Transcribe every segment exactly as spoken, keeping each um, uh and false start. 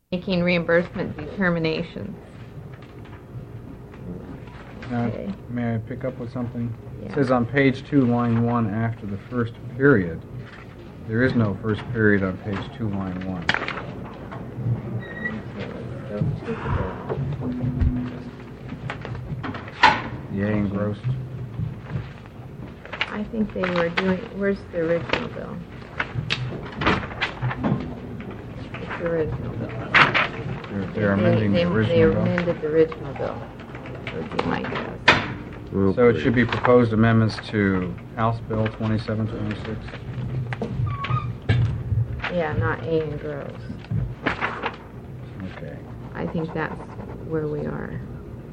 making reimbursement determinations. Now, Okay. may I pick up with something? Yeah. It says on page two, line one, after the first period. There is no first period on page two, line one. Okay, let's go to the The A engrossed. I think they were doing, where's the original bill? It's the original bill. They're, they're They- amending they- the They original bill. amended the original bill, would be my guess. So it should be proposed amendments to House Bill twenty-seven twenty-six. Yeah, not A and gross. Okay. I think that's where we are.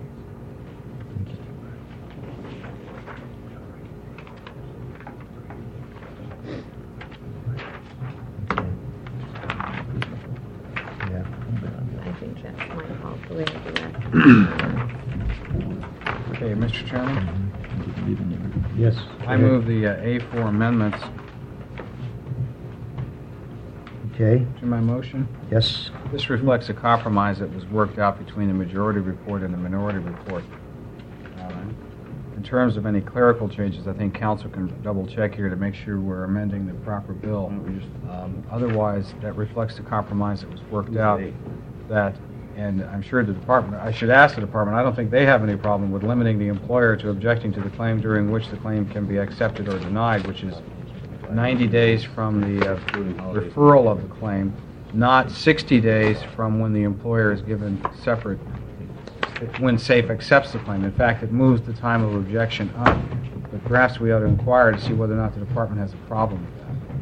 Yeah. I think that's my fault, the way I directed. Okay, Mister Chairman, Yes. I move the uh, A four amendments Okay, to my motion. yes. This reflects a compromise that was worked out between the majority report and the minority report. Uh, In terms of any clerical changes, I think council can double-check here to make sure we're amending the proper bill. Um, Otherwise, that reflects the compromise that was worked out, that, and I'm sure the department, I should ask the department, I don't think they have any problem with limiting the employer to objecting to the claim during which the claim can be accepted or denied, which is ninety days from the uh, referral of the claim, not sixty days from when the employer is given separate, when SAFE accepts the claim. In fact, it moves the time of objection up. But perhaps we ought to inquire to see whether or not the department has a problem with that.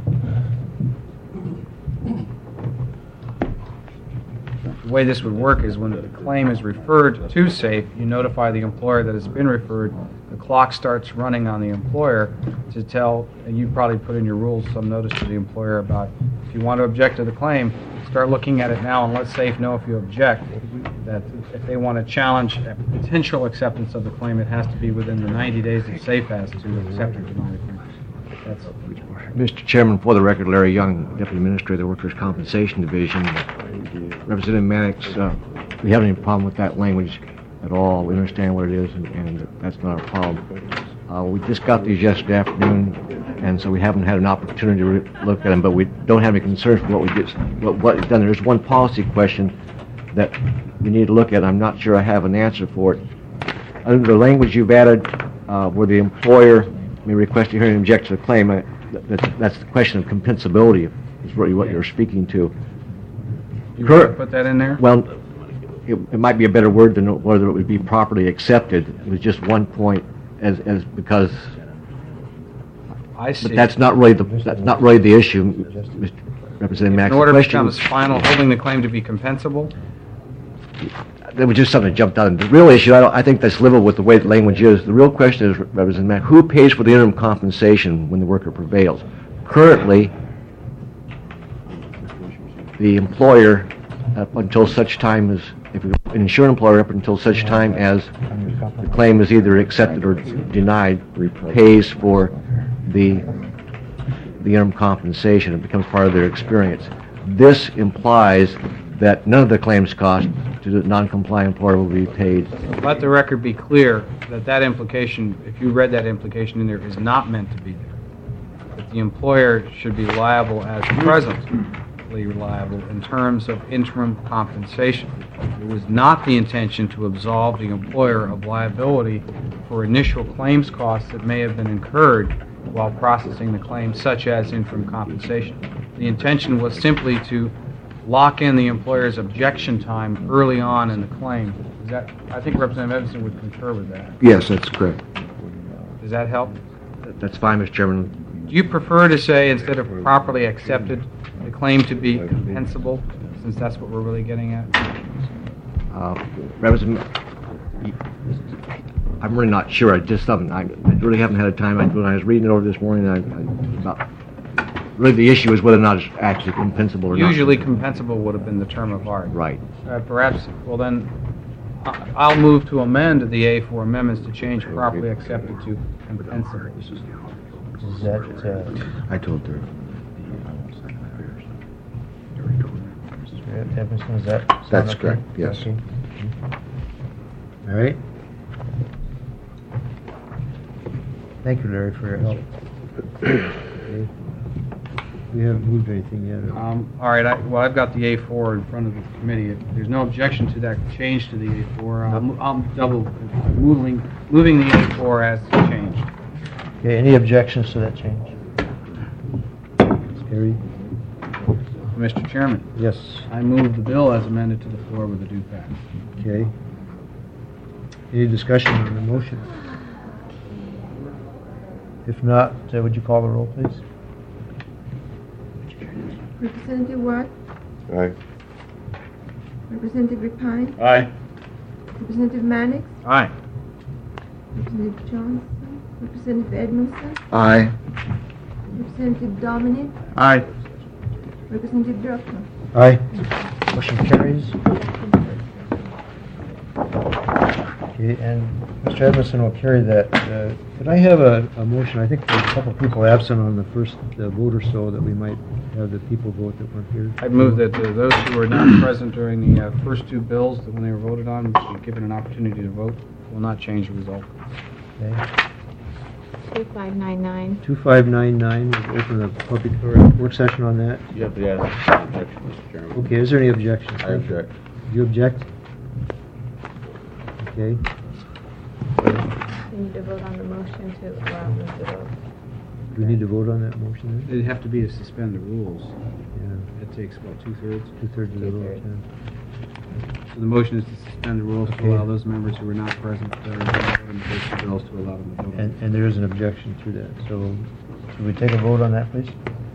The way this would work is when the claim is referred to SAFE, you notify the employer that it's been referred. The clock starts running on the employer to tell, and you probably put in your rules some notice to the employer about, if you want to object to the claim, start looking at it now and let SAFE know if you object, that if they want to challenge a potential acceptance of the claim, it has to be within the ninety days that SAFE has to accept or deny the claim. That's Mister Chairman, for the record, Larry Young, Deputy Administrator of the Workers' Compensation Division. Representative Mannix, uh, we have any problem with that language at all. We understand what it is, and, and that's not a problem. Uh, we just got these yesterday afternoon, and so we haven't had an opportunity to re- look at them, but we don't have any concerns for what we did, what, what is done. There's one policy question that we need to look at. I'm not sure I have an answer for it. Under the language you've added, uh, where the employer may request a hearing and object to the claim, uh, that's, that's the question of compensability, is really what you're speaking to. You want to put that in there? Well, it, it might be a better word than whether it would be properly accepted. It was just one point, as, as because, I see. but that's not really the, that's not really the issue, Mister Representative Max. In order The to question becomes final, holding the claim to be compensable? There was just something that jumped out. The real issue, I, don't, I think that's livable with the way the language is. The real question is, Representative Mack, who pays for the interim compensation when the worker prevails? Currently, the employer, up until such time as, if we, an insured employer, up until such time as the claim is either accepted or denied, pays for the the interim compensation. It becomes part of their experience. This implies that none of the claims cost to the non-compliant employer will be paid. Let the record be clear that that implication, if you read that implication in there, is not meant to be there. That the employer should be liable as presently liable in terms of interim compensation. It was not the intention to absolve the employer of liability for initial claims costs that may have been incurred while processing the claim, such as interim compensation. The intention was simply to lock in the employer's objection time early on in the claim. Is that, I think Representative Edison would concur with that. Yes, that's correct. Does that help? That's fine, Mister Chairman. Do you prefer to say, instead of properly accepted, the claim to be compensable, since that's what we're really getting at? Uh, Representative, I'm really not sure. I just haven't, I, I really haven't had a time. I, when I was reading it over this morning, I, I about, really the issue is whether or not it's actually compensable or not. Usually compensable would have been the term of art. Right. Uh, perhaps, well then, I- I'll move to amend the A four amendments to change properly accepted to compensable. Is that, uh, I told her. Mister Edmondson, is that? sound That's okay? correct, yes. Okay. All right. Thank you, Larry, for your help. Okay. We haven't moved anything yet. or- Um, All right, I- well, I've got the A four in front of the committee. If there's no objection to that change to the A four, I'll mo- I'll double, moving moving the A four as changed. Okay, any objections to that change? It's carried. Mister Chairman, Yes, I move the bill as amended to the floor with a due pass. okay. Any discussion on the motion? If not, uh, would you call the roll, please? Representative Watt, Aye. Representative Repine, Aye. Representative Mannix, Aye. Representative Johnson, Representative Edmondson, Aye. Representative Dominic, Aye. Representative Drucker. Aye. Motion carries. Okay, and Mister Edmondson will carry that. Uh, Could I have a, a motion? I think there's a couple people absent on the first uh, vote or so that we might have the people vote that weren't here. I'd move that uh, those who were not present during the uh, first two bills, that when they were voted on, be given an opportunity to vote, will not change the result. Okay. two five nine nine. two five nine nine, we'll open the public or work session on that. You have to ask an objection, Mister Chairman. Okay, is there any objection? I object. You object? Okay. We need to vote on the motion to allow them to vote. Do we need to vote on that motion then? It'd have to be to suspend the rules. Yeah, That takes, what, two-thirds? two-thirds of the vote, Two-thirds. yeah. So the motion is to suspend the rules to Okay. allow those members who were not present uh, during the first two bills to allow them to vote. And, and there is an objection to that, so should we take a vote on that, please?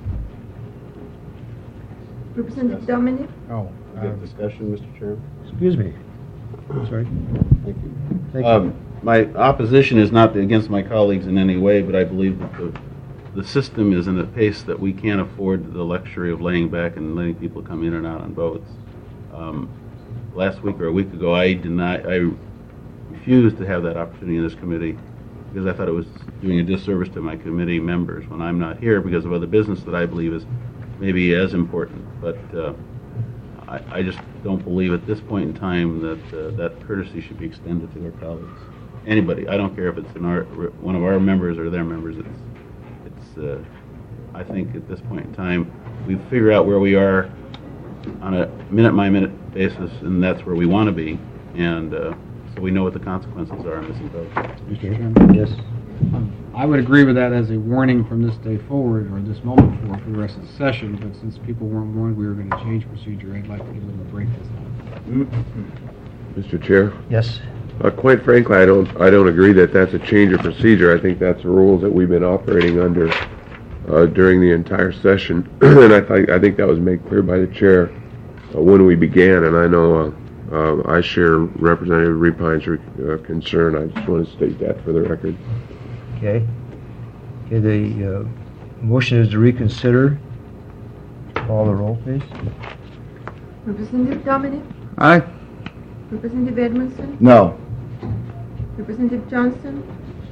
Representative Dominic, Oh, We have discussion, Mister Chairman? Excuse me. Sorry. Thank you. Thank you. Um, My opposition is not against my colleagues in any way, but I believe that the, the system is in a pace that we can't afford the luxury of laying back and letting people come in and out on votes. Um, Last week or a week ago, I denied, I refused to have that opportunity in this committee because I thought it was doing a disservice to my committee members when I'm not here because of other business that I believe is maybe as important. But uh, I, I just don't believe at this point in time that uh, that courtesy should be extended to our colleagues. Anybody, I don't care if it's in our, one of our members or their members, it's, it's, uh, I think at this point in time, we figure out where we are on a minute-by-minute basis, and that's where we want to be, and uh, so we know what the consequences are on missing votes. Mister Okay. Chairman? Yes. Um, I would agree with that as a warning from this day forward, or this moment forward, for the rest of the session, but since people weren't warned we were going to change procedure, I'd like to give them a break this time. Mister Chair, Yes. uh, quite frankly, I don't, I don't agree that that's a change of procedure. I think that's the rules that we've been operating under uh, during the entire session, and I think, I think that was made clear by the chair uh, when we began, and I know uh, uh, I share Representative Repine's uh, concern. I just want to state that for the record. Okay. Okay, the uh, motion is to reconsider. Call the roll, please. Representative Dominic, Aye. Representative Edmondson, No. Representative Johnson,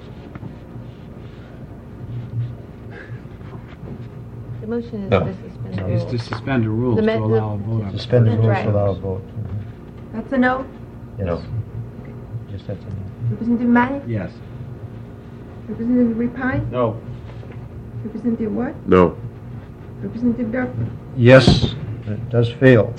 The motion is No. to suspend the Is rules. to suspend the rules The to me- allow a the- vote on. Suspend the That's rules right. to allow a vote. that's a no. Yes. No. Just that's a no. Representative Mannix, Yes. Representative Repine, No. Representative Watt, No. Representative Drucker. Yes, it does fail.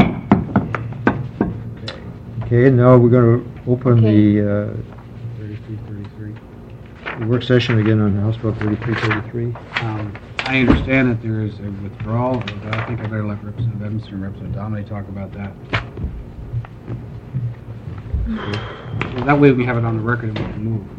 Okay, now we're going to open the uh, thirty-three thirty-three. the work session again on House Bill thirty-three thirty-three. Um, I understand that there is a withdrawal, but I think I better let Representative Edmondson and Representative Dominic talk about that. Well, that way we can have it on the record and we can move.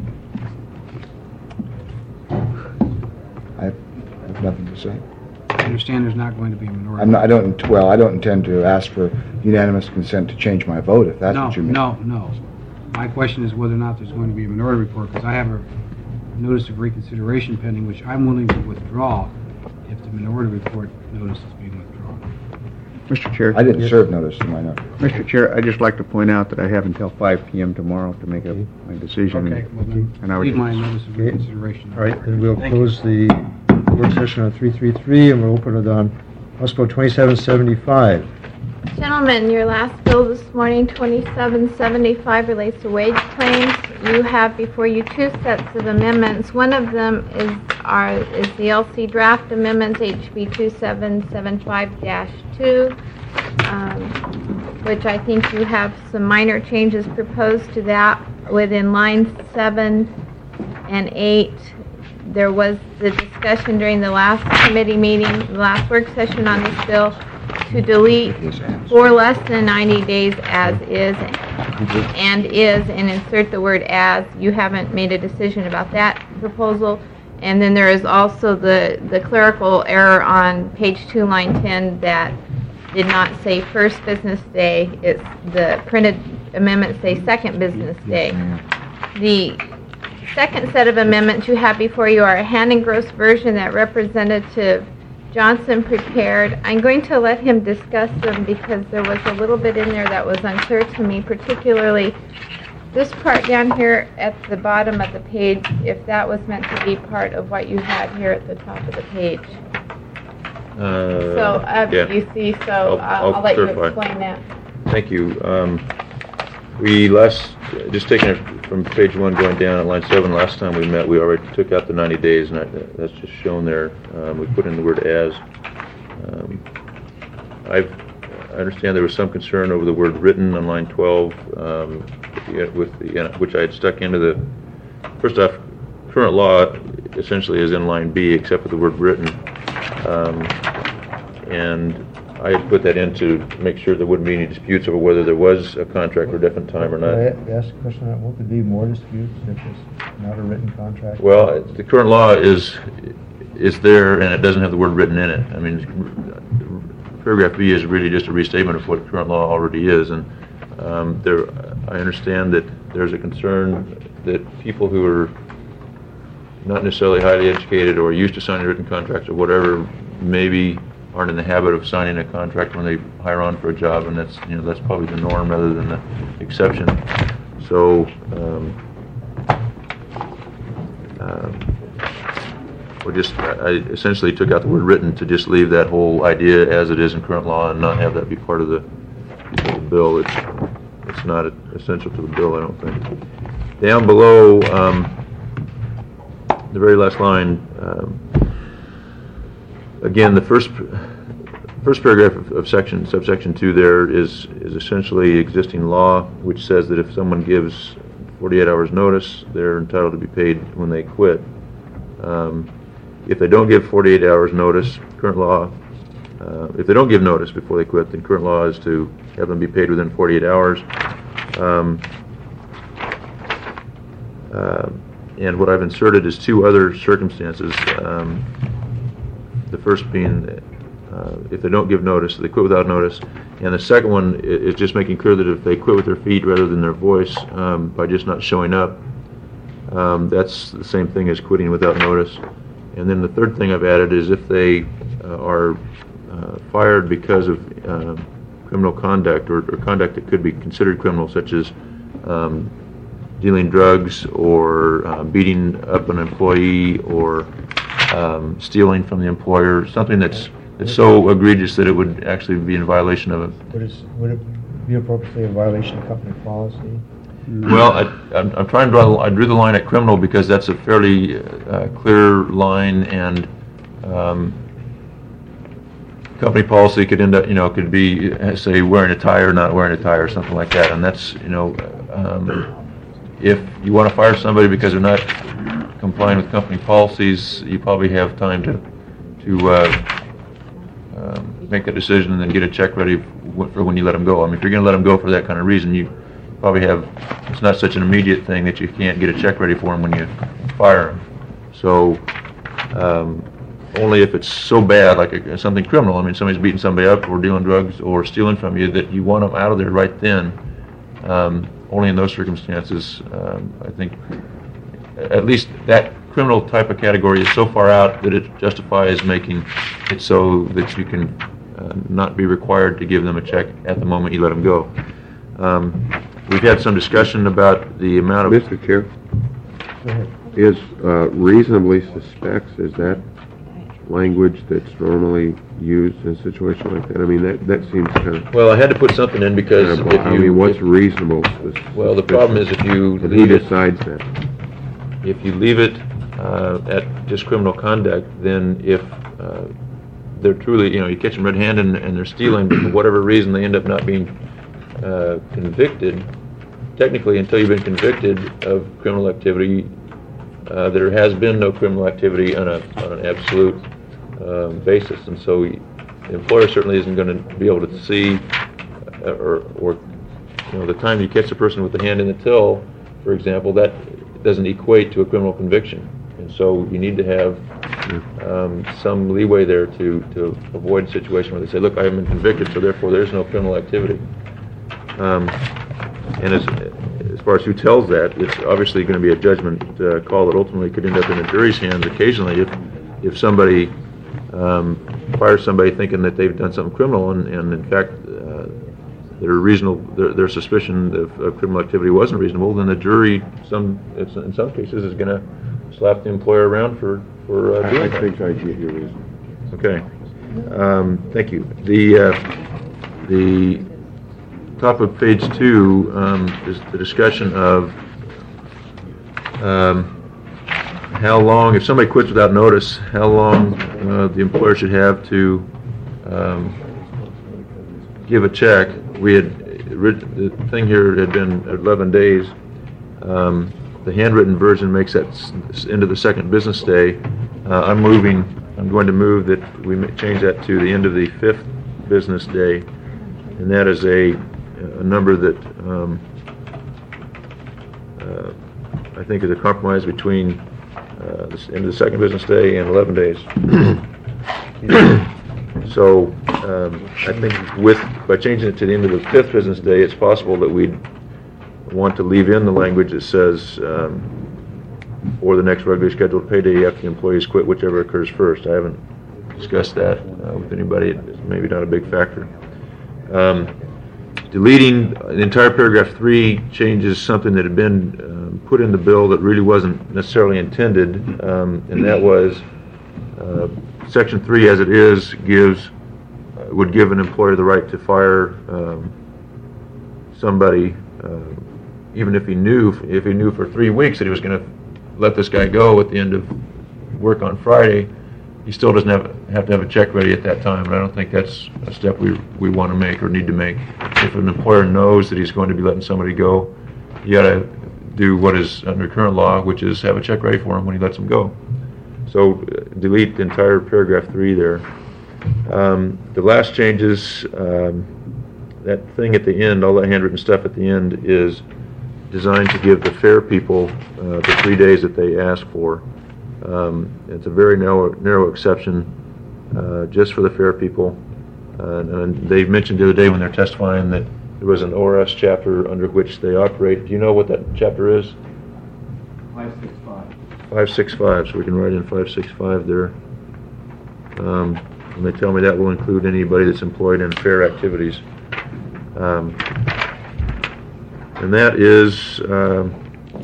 I have nothing to say. I understand there's not going to be a minority. I'm not, I don't, well, I don't intend to ask for unanimous consent to change my vote, if that's No, what you mean. no, no. My question is whether or not there's going to be a minority report, because I have a notice of reconsideration pending, which I'm willing to withdraw if the minority report notice is being withdrawn. Mister Chair, I didn't serve notice to my note. Mister Chair, I'd just like to point out that I have until five P M tomorrow to make up Okay. my decision. Okay, well then, And I would leave my just- notice of Okay. reconsideration. All right, then we'll Thank you. close the work session on three thirty-three, and we'll open it on House Bill twenty-seven seventy-five. Gentlemen, your last bill this morning, twenty-seven seventy-five, relates to wage claims. You have before you two sets of amendments. One of them is our is the L C draft amendments, H B twenty-seven seventy-five dash two, um, which I think you have some minor changes proposed to that within lines seven and eight. There was the discussion during the last committee meeting, the last work session on this bill, to delete for less than ninety days as is and is and insert the word as. You haven't made a decision about that proposal. And then there is also the, the clerical error on page two, line ten, that did not say first business day. It's the printed amendments say second business day. The second set of amendments you have before you are a hand engrossed version that Representative Johnson prepared. I'm going to let him discuss them because there was a little bit in there that was unclear to me, particularly this part down here at the bottom of the page, if that was meant to be part of what you had here at the top of the page. Uh, So, uh, yeah. you see, so I'll- I'll, I'll I'll let you clarify. explain that. Thank you. Um, We last, just taking it from page one going down at line seven, last time we met, we already took out the ninety days, and that- that's just shown there. Um, We put in the word as. Um, I've, I understand there was some concern over the word written on line twelve, um, with the, which I had stuck into the, first off, current law essentially is in line B, except for the word written. Um, And I had put that in to make sure there wouldn't be any disputes over whether there was a contract for a different time or Can I not. ask a question on that? Won't there be more disputes if it's not a written contract? Well, the current law is, is there, and it doesn't have the word written in it. I mean, paragraph B is really just a restatement of what current law already is, and um, there, I understand that there's a concern that people who are not necessarily highly educated or used to signing written contracts or whatever, maybe aren't in the habit of signing a contract when they hire on for a job, and that's, you know, that's probably the norm rather than the exception. So, um, um, we just, I essentially took out the word written to just leave that whole idea as it is in current law and not have that be part of the, the bill. It's, it's not essential to the bill, I don't think. Down below, um, the very last line, um, again, the first first paragraph of, of section subsection two there is is essentially existing law, which says that if someone gives forty-eight hours notice, they're entitled to be paid when they quit. Um, if they don't give forty-eight hours notice, current law, uh, if they don't give notice before they quit, then current law is to have them be paid within forty-eight hours. Um, uh, and what I've inserted is two other circumstances. Um, The first being, uh, if they don't give notice, they quit without notice. And the second one i- is just making clear that if they quit with their feet rather than their voice, um, by just not showing up, um, that's the same thing as quitting without notice. And then the third thing I've added is if they uh, are uh, fired because of um, criminal conduct or, or conduct that could be considered criminal, such as um, dealing drugs or uh, beating up an employee or Um, stealing from the employer, something that's that's so egregious that it would actually be in violation of it. Would it, would it be appropriately a violation of company policy? Well, I, I'm, I'm trying to draw. The, I drew the line at criminal because that's a fairly uh, clear line, and um, company policy could end up, you know, could be uh, say wearing a tie or not wearing a tie or something like that, and that's, you know, um, if you want to fire somebody because they're not complying with company policies, you probably have time to to uh, um, make a decision and then get a check ready for when you let them go. I mean, if you're going to let them go for that kind of reason, you probably have, it's not such an immediate thing that you can't get a check ready for them when you fire them. So um, only if it's so bad, like a, something criminal, I mean, somebody's beating somebody up or dealing drugs or stealing from you, that you want them out of there right then. Um, only in those circumstances, um, I think, at least that criminal type of category is so far out that it justifies making it so that you can uh, not be required to give them a check at the moment you let them go. Um, we've had some discussion about the amount of... Mister Chair, Go ahead. is uh, reasonably suspects, is that language that's normally used in a situation like that? I mean, that, that seems kind of, Well, I had to put something in because kind of, if I you... mean, what's if- reasonable? Well, the problem is if you And who leave it, decides that? if you leave it uh, at just criminal conduct, then if uh, they're truly, you know, you catch them red-handed and, and they're stealing, but for whatever reason they end up not being uh, convicted, technically until you've been convicted of criminal activity, uh, there has been no criminal activity on, a, on an absolute um, basis, and so we, the employer certainly isn't going to be able to see, uh, or, or, you know, the time you catch a person with the hand in the till, for example, that doesn't equate to a criminal conviction, and so you need to have um, some leeway there to, to avoid a situation where they say, look, I haven't been convicted, so therefore there's no criminal activity. Um, and as, as far as who tells that, it's obviously going to be a judgment uh, call that ultimately could end up in a jury's hands occasionally if, if somebody um, fires somebody thinking that they've done something criminal, and, and in fact uh, their reasonable, their, their suspicion of, of criminal activity wasn't reasonable, then the jury, some in some cases, is going to slap the employer around for for uh, doing I, I that. think I get your reason. Okay. Um, thank you. The uh, the top of page two um, is the discussion of um, how long, if somebody quits without notice, how long uh, the employer should have to um, give a check. We had, the thing here had been eleven days. Um, the handwritten version makes that s- into the second business day. Uh, I'm moving, I'm going to move that we ma- change that to the end of the fifth business day, and that is a, a number that um, uh, I think is a compromise between uh, the s- end of the second business day and eleven days. So um, I think with, by changing it to the end of the fifth business day, it's possible that we'd want to leave in the language that says, um, or the next regularly scheduled payday after the employees quit, whichever occurs first. I haven't discussed that uh, with anybody. It's maybe not a big factor. Um, deleting the entire paragraph three changes something that had been um, put in the bill that really wasn't necessarily intended, um, and that was uh, section three, as it is, gives uh, would give an employer the right to fire um, somebody, uh, even if he knew if he knew for three weeks that he was going to let this guy go at the end of work on Friday. He still doesn't have have to have a check ready at that time, and I don't think that's a step we we want to make or need to make. If an employer knows that he's going to be letting somebody go, you got to do what is under current law, which is have a check ready for him when he lets him go. So uh, delete the entire paragraph three there. Um, the last changes, um, that thing at the end, all that handwritten stuff at the end is designed to give the fair people uh, the three days that they ask for. Um, it's a very narrow, narrow exception uh, just for the fair people. Uh, and they mentioned the other day when they're testifying that there was an O R S chapter under which they operate. Do you know what that chapter is? five six five. five six five, so we can write in five six five there. Um, and they tell me that will include anybody that's employed in fair activities. Um, and that is um,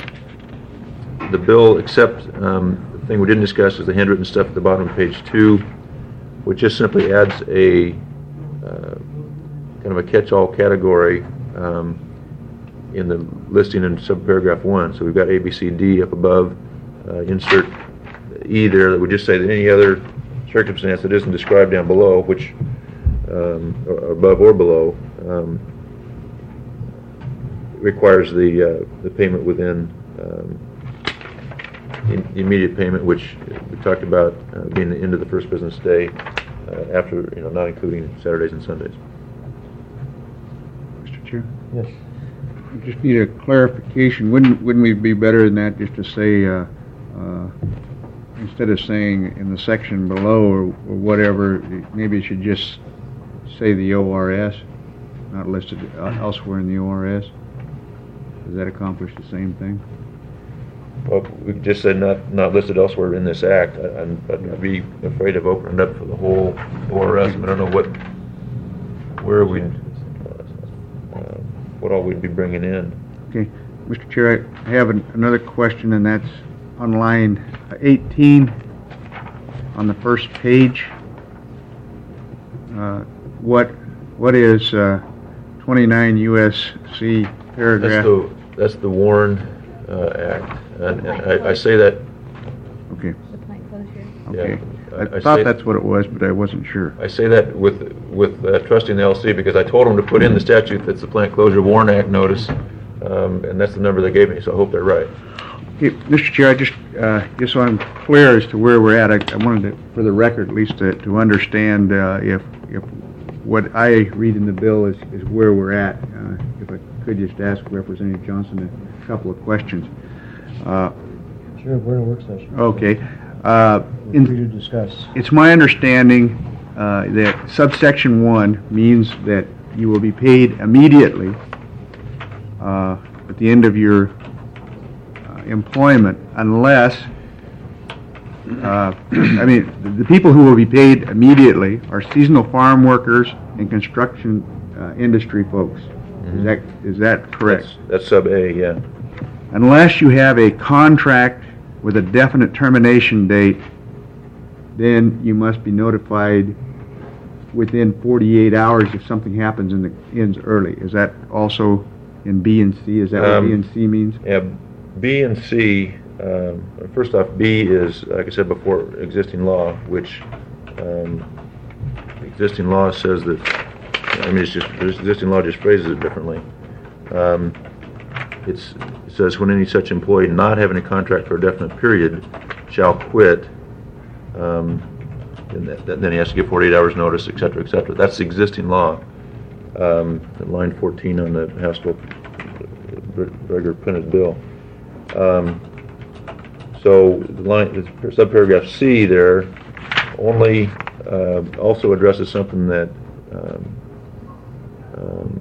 the bill, except um, the thing we didn't discuss is the handwritten stuff at the bottom of page two, which just simply adds a uh, kind of a catch-all category um, in the listing in subparagraph one. So we've got A, B, C, D up above. Uh, insert E there that would just say that any other circumstance that isn't described down below, which um, or above or below, um, requires the uh, the payment within um, in, immediate payment, which we talked about uh, being the end of the first business day, uh, after, you know, not including Saturdays and Sundays. Mister Chair? Yes. I just need a clarification. Wouldn't wouldn't we be better than that just to say, uh, uh, instead of saying in the section below or, or whatever, maybe it should just say the O R S, not listed elsewhere in the O R S? Does that accomplish the same thing? Well, we just said not not listed elsewhere in this act. I, I'm, I'd be afraid of opening up for the whole O R S. I don't know what, where we, uh, uh, what all we'd be bringing in. Okay, Mister Chair, I have an, another question, and that's on line eighteen, on the first page, uh, what, what is uh, twenty-nine U S C That's paragraph? the, that's the Warren uh, Act. And and I I say that, Okay, The plant closure. okay. Yeah, I I- I thought say- that's what it was, but I wasn't sure. I say that with, with uh, trusting the L L C, because I told them to put in the statute that's the Plant Closure Warren Act notice, um, and that's the number they gave me, so I hope they're right. Okay, Mister Chair, I just, uh, just so I'm clear as to where we're at, I I wanted to, for the record at least, to, to understand uh, if, if what I read in the bill is, is where we're at. Uh, If I could just ask Representative Johnson a couple of questions. Uh, Sure, we're in a work session. Okay. Uh, We're in- free to discuss. It's my understanding uh, that subsection one means that you will be paid immediately uh, at the end of your uh, employment unless, uh, I mean, the- the people who will be paid immediately are seasonal farm workers and construction uh, industry folks. Is that, is that correct? That's- That's sub A, yeah. Unless you have a contract with a definite termination date, then you must be notified within forty-eight hours if something happens and it ends early. Is that also in B and C? Is that what Um, B and C means? Yeah, B and C, um, first off, B is, like I said before, existing law, which, um, existing law says that, I mean, it's just, this existing law just phrases it differently. Um, It's, it says, when any such employee not having a contract for a definite period shall quit, um, and that- then he has to give forty-eight hours notice, et cetera, et cetera. That's the existing law. Um, line fourteen on the Haskell regular printed bill. Um, so the line, the subparagraph C there only, uh, also addresses something that, um, um,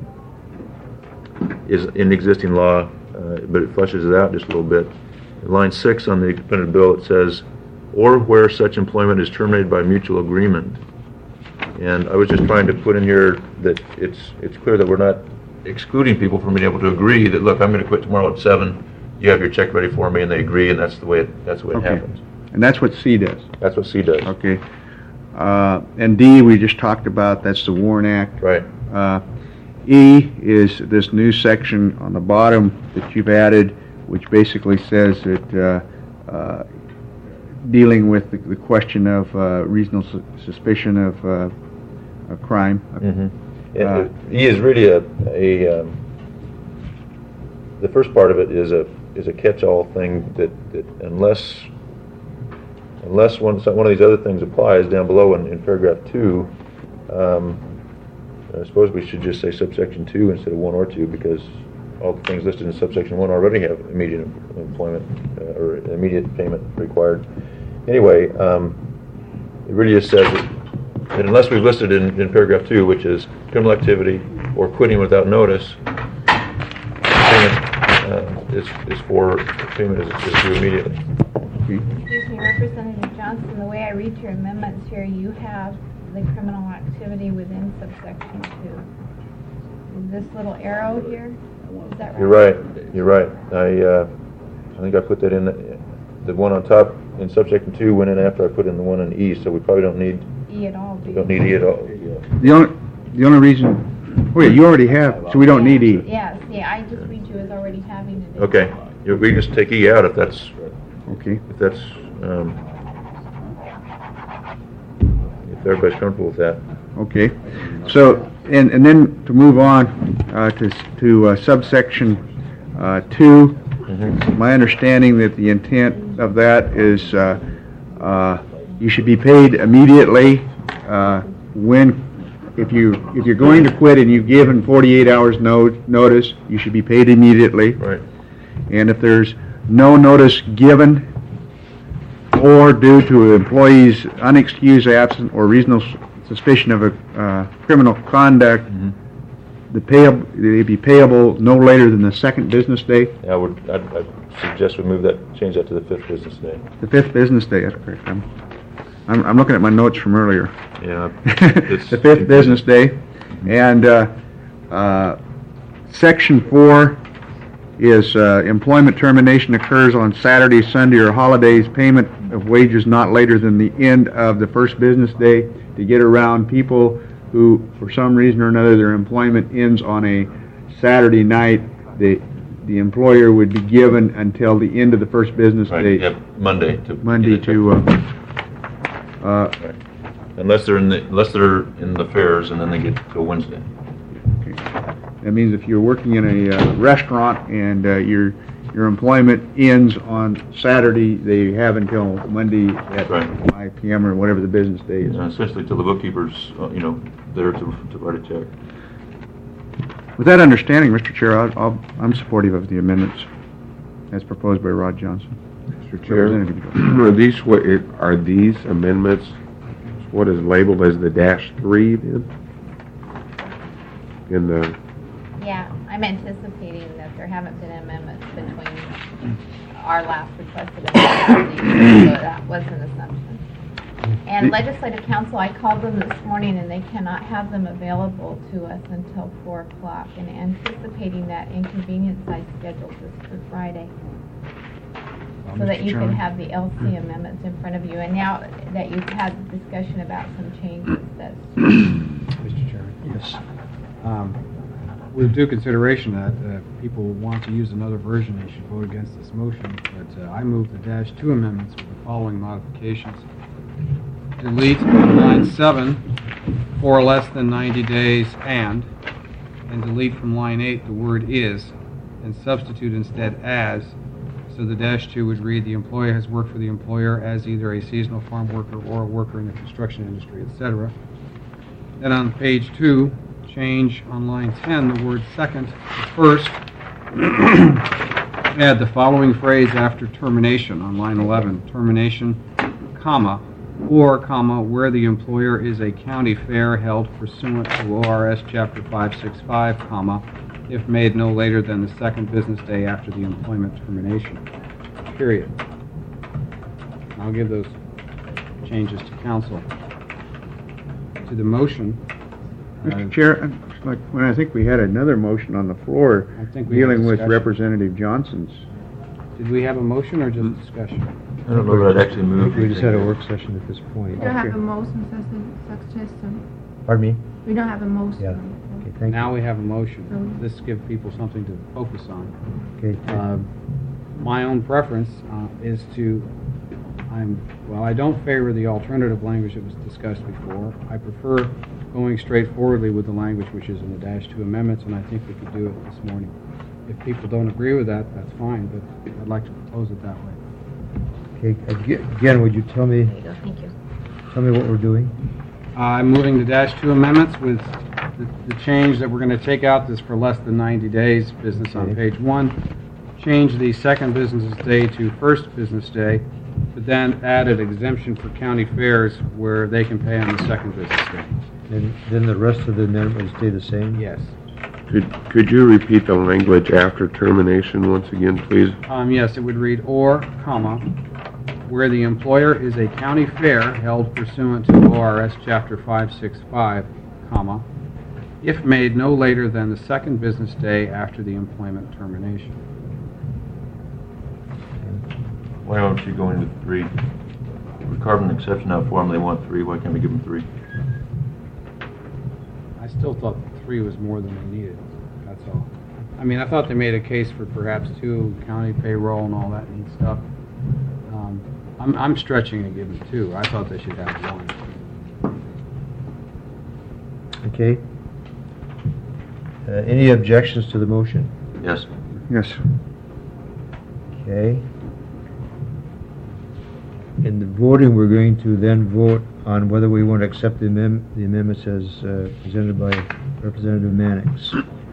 is in existing law, uh, but it fleshes it out just a little bit. In line six on the printed bill, it says, or where such employment is terminated by mutual agreement. And I was just trying to put in here that it's, it's clear that we're not excluding people from being able to agree that, look, I'm gonna quit tomorrow at seven, you have your check ready for me, and they agree, and that's the way it, that's the way it Okay. happens. And that's what C does? That's what C does. Okay. Uh, And D, we just talked about, that's the Warren Act. Right. Uh, E is this new section on the bottom that you've added, which basically says that, uh, uh, dealing with the, the question of uh, reasonable su- suspicion of uh, a crime. Mhm. Uh, And E is really a, a, um, the first part of it is a, is a catch-all thing that, that unless, unless one, so- one of these other things applies down below in, in paragraph two, um, I suppose we should just say subsection two instead of one or two, because all the things listed in subsection one already have immediate em- employment, uh, or immediate payment required. Anyway, um, it really just says that that unless we've listed in, in paragraph two, which is criminal activity or quitting without notice, payment uh, is, is for, payment is, is due immediately. Excuse me, Representative Johnson, the way I read your amendments here, you have the criminal activity within subsection two. Is this little arrow here? Is that right? You're right, you're right. I, uh, I think I put that in, the, the one on top in subsection two went in after I put in the one in E, so we probably don't need, E at all, do we you? don't need E at all. The only, the only reason, oh yeah, you already have, so we don't need E. Yes, yeah, I just read you as already having it. in. Okay, You- we can just take E out if that's, Okay. if that's, um, if everybody's comfortable with that. Okay, so, and, and then to move on uh, to, to uh, subsection uh, two, Mhm. my understanding that the intent of that is uh, uh, you should be paid immediately uh, when, if you, if you're going to quit and you've given forty-eight hours no, notice, you should be paid immediately. Right. And if there's no notice given or due to an employee's unexcused absence or reasonable suspicion of a uh, criminal conduct, Mhm. the payable, they be payable no later than the second business day, Yeah, I would, I'd, I'd suggest we move that, change that to the fifth business day. the fifth business day, that's correct. I'm, I'm, I'm looking at my notes from earlier. Yeah. it's- The fifth business day, and, uh, uh, section four is, uh, employment termination occurs on Saturday, Sunday, or holidays, payment of wages not later than the end of the first business day to get around people who, for some reason or another, their employment ends on a Saturday night. The, the employer would be given until the end of the first business Right, day. yep, Monday to. Monday to, uh, uh, Right. Unless they're in the, unless they're in the fairs, and then they get till Wednesday. that means if you're working in a uh, restaurant and uh, your, your employment ends on Saturday, they have until Monday at Right. five P M or whatever the business day is. Uh, Essentially till the bookkeeper's, uh, you know, there to, to write a check. With that understanding, Mister Chair, I'll, I'll, I'm supportive of the amendments as proposed by Rod Johnson. Mister Chair, Representative Johnson. are these, what, it- are these amendments, what is labeled as the dash three then? In the, Yeah, I'm anticipating that there haven't been amendments between our last requested amendment, so that was an assumption. And Legislative Council, I called them this morning, and they cannot have them available to us until four o'clock. And anticipating that inconvenience, I scheduled this for Friday, so that you can have the L C amendments in front of you. And now that you've had discussion about some changes, that's... Mister Chairman? Yes. Um, With due consideration that uh, people want to use another version, they should vote against this motion. But uh, I move the dash two amendments with the following modifications. Delete on line seven, for less than ninety days and, and delete from line eight the word is, and substitute instead as, so the dash two would read, the employee has worked for the employer as either a seasonal farm worker or a worker in the construction industry, et cetera. Then on page two, change on line ten the word second to first. Add the following phrase after termination on line eleven, termination, comma, or, comma, where the employer is a county fair held pursuant to O R S Chapter five sixty-five, comma, if made no later than the second business day after the employment termination, period. I'll give those changes to council. To the motion. Mister uh, Chair, uh, like, when I think we had another motion on the floor I think we had dealing with discussion. Representative Johnson's. Did we have a motion or just discussion? I don't know that I'd actually moved. We just had a work session at this point. We don't have Okay. a motion, such a suggestion. Pardon me? We don't have a motion. Yeah. Okay, thank Now you. we have a motion. Mm. This gives people something to focus on. Okay, Uh, My own preference uh, is to, I'm, well, I don't favor the alternative language that was discussed before. I prefer going straightforwardly with the language which is in the dash two amendments, and I think we could do it this morning. If people don't agree with that, that's fine, but I'd like to propose it that way. okay, aga- again, would you tell me, There you go, thank you. tell me what we're doing? I'm moving the dash two amendments with the, the change that we're going to take out this for less than ninety days, business on Okay. page one. Change the second business day to first business day, but then add an exemption for county fairs where they can pay on the second business day. And then the rest of the amendment would stay the same? Yes. could, could you repeat the language after termination once again, please? Um, yes, it would read, or, comma, where the employer is a county fair held pursuant to O R S Chapter five sixty-five, comma, if made no later than the second business day after the employment termination. Why don't you go into three? We carved an exception out for them, they want three, why can't we give them three? I still thought three was more than they needed, that's all. I mean, I thought they made a case for perhaps two, county payroll and all that neat stuff. Um, I'm, I'm stretching to give them two. I thought they should have one. Okay. Uh, Any objections to the motion? Yes. Yes. Okay. In the voting, we're going to then vote on whether we want to accept the amend- the amendments as uh, presented by Representative Mannix.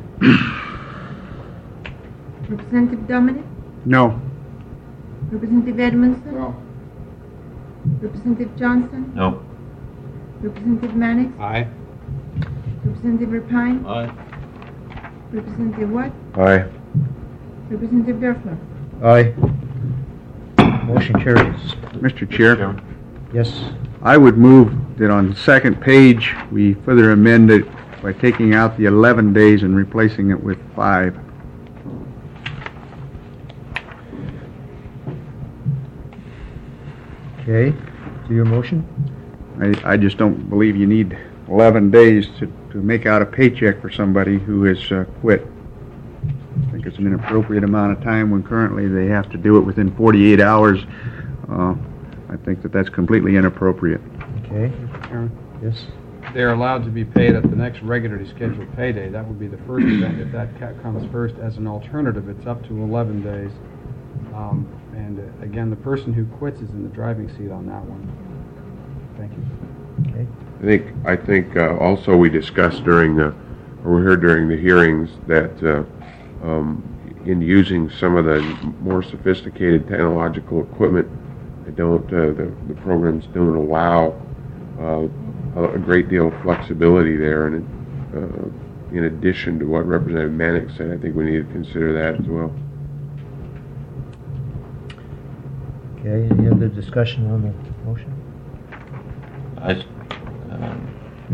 Representative Dominic? No. Representative Edmondson? Representative Johnson? No. Representative Mannix? Aye. Representative Rapine? Aye. Representative Watt? Aye. Representative Dörfler? Aye. Motion carries. Mister Chair, Chairman. Yes. I would move that on the second page, we further amend it by taking out the eleven days and replacing it with five. Okay, to your motion? I, I just don't believe you need eleven days to, to make out a paycheck for somebody who has uh, quit. I think it's an inappropriate amount of time when currently they have to do it within forty-eight hours. Uh, I think that that's completely inappropriate. Okay, Aaron? yes? They're allowed to be paid at the next regularly scheduled payday. That would be the first event. If that ca- comes first as an alternative, it's up to eleven days. Um, And uh, again, the person who quits is in the driving seat on that one. Thank you. Okay, I think, I think uh, also we discussed during the, or we heard during the hearings that uh, um, in using some of the more sophisticated technological equipment, they don't, uh, the, the programs don't allow uh, a a great deal of flexibility there. And it, uh, in addition to what Representative Mannix said, I think we need to consider that as well. okay, any other discussion on the motion? I, s- um,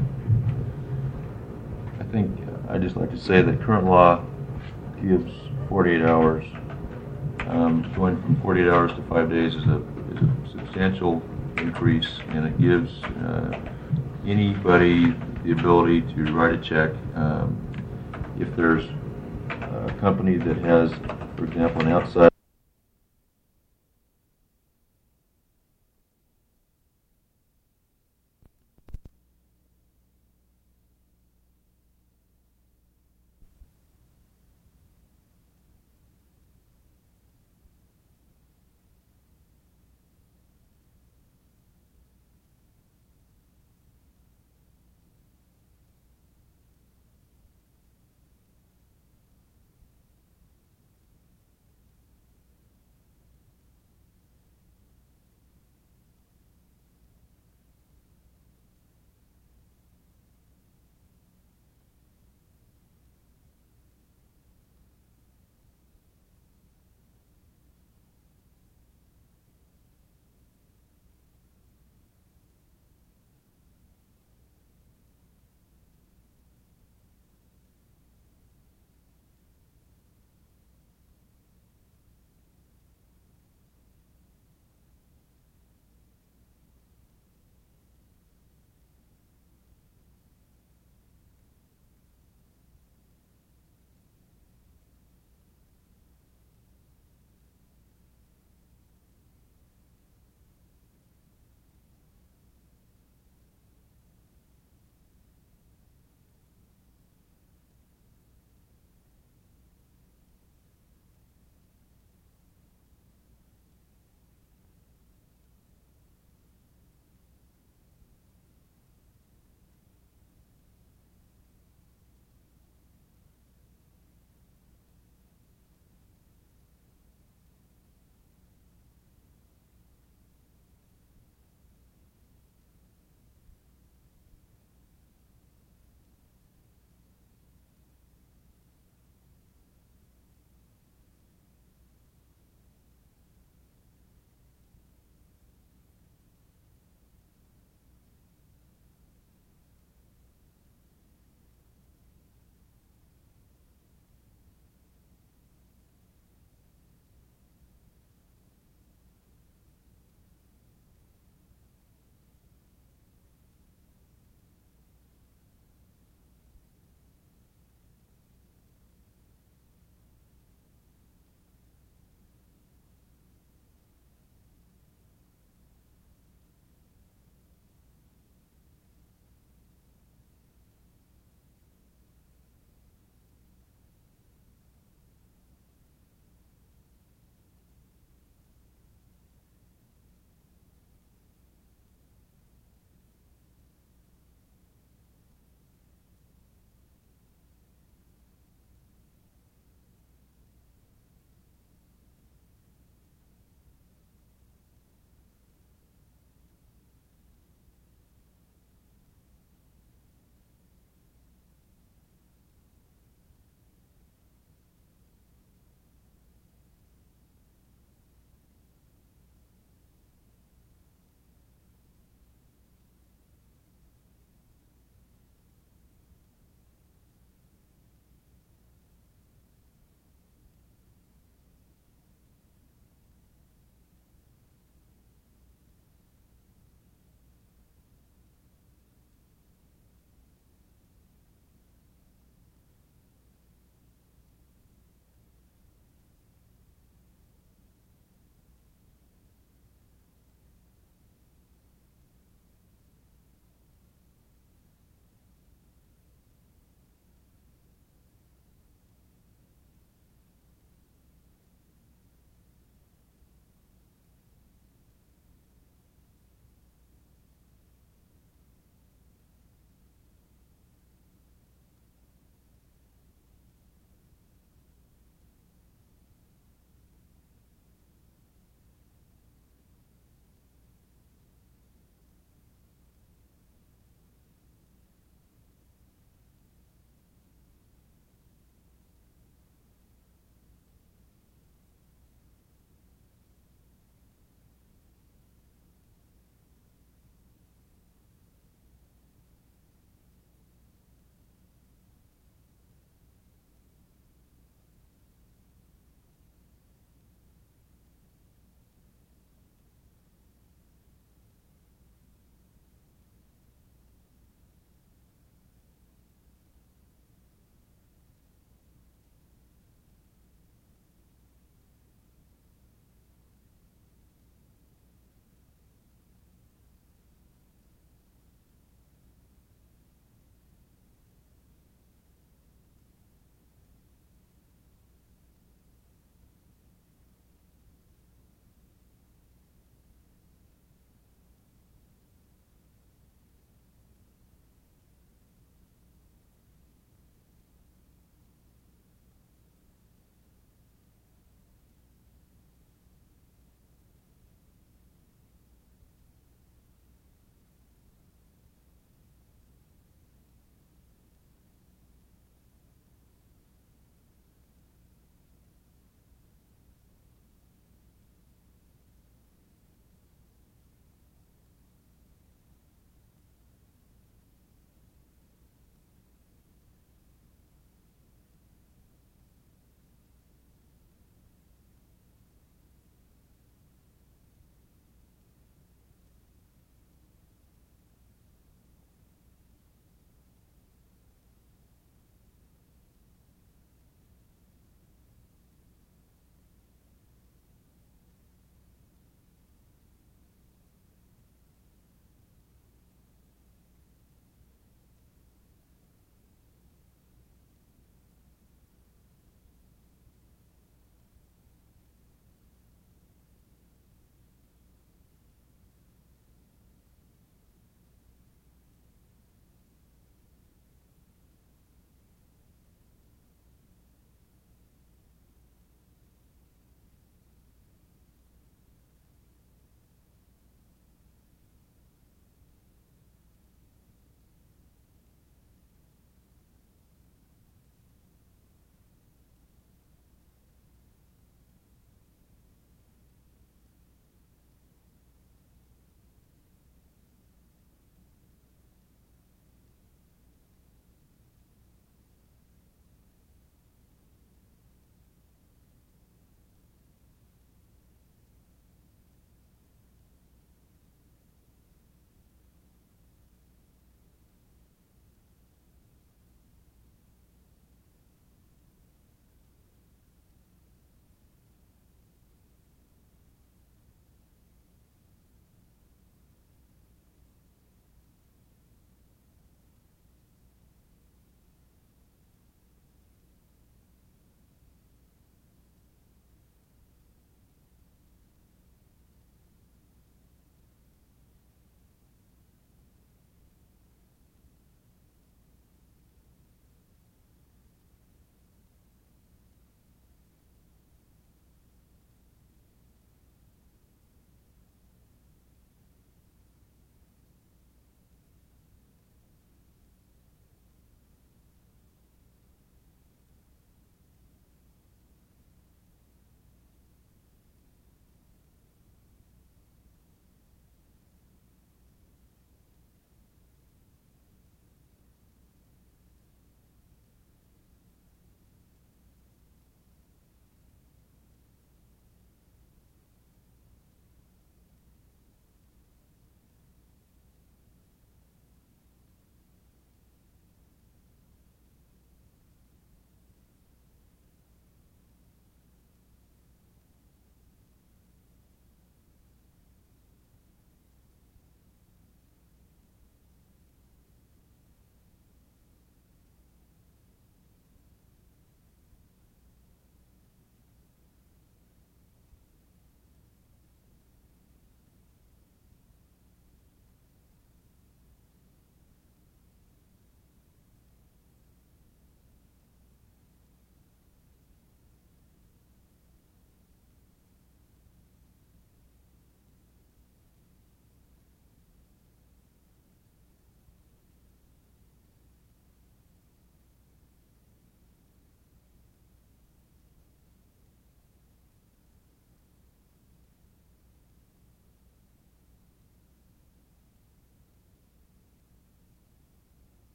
I think, uh, I'd just like to say that current law gives forty-eight hours. Um, Going from forty-eight hours to five days is a, is a substantial increase, and it gives uh, anybody the ability to write a check. Um, If there's a company that has, for example, an outside